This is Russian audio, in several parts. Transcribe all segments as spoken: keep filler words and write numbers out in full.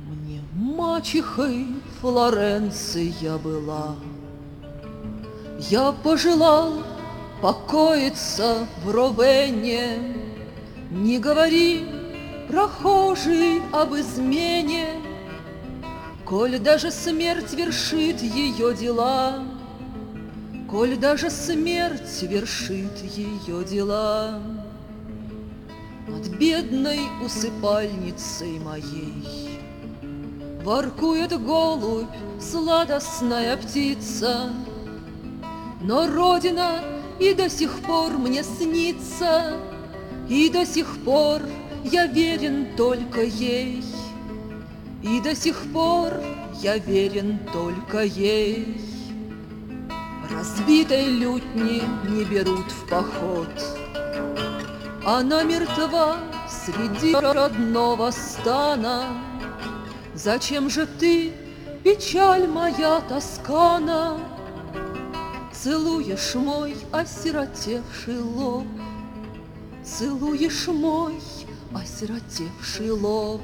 Мне мачехой Флоренция была. Я пожелал покоиться в Ровене. Не говори, прохожий, об измене, коль даже смерть вершит ее дела, коль даже смерть вершит ее дела. Над бедной усыпальницей моей воркует голубь, сладостная птица, но Родина и до сих пор мне снится, и до сих пор я верен только ей, и до сих пор я верен только ей. Разбитой лютни не берут в поход, она мертва среди родного стана. Зачем же ты, печаль моя тоскана, целуешь мой осиротевший лоб, целуешь мой осиротевший лоб?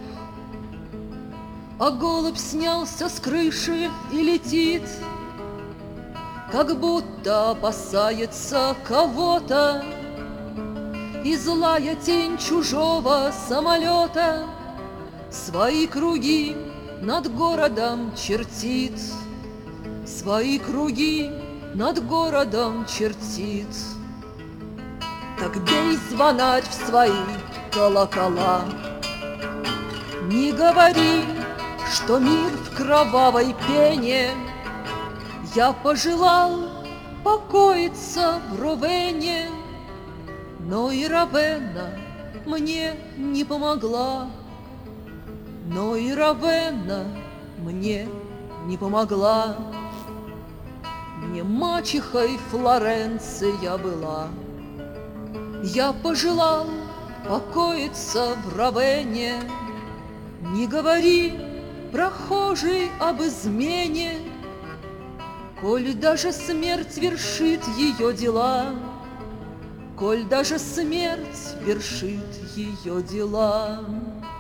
А голубь снялся с крыши и летит, как будто опасается кого-то, и злая тень чужого самолета свои круги над городом чертит, свои круги над городом чертит. Так бей, звонарь, в свои колокола, не говори, что мир в кровавой пене. Я пожелал покоиться в Ровене, но и Равенна мне не помогла, но и Равенна мне не помогла. Мне мачехой Флоренция была. Я пожелал покоиться в Равене. Не говори, прохожий, об измене, коль даже смерть вершит ее дела, коль даже смерть вершит ее дела.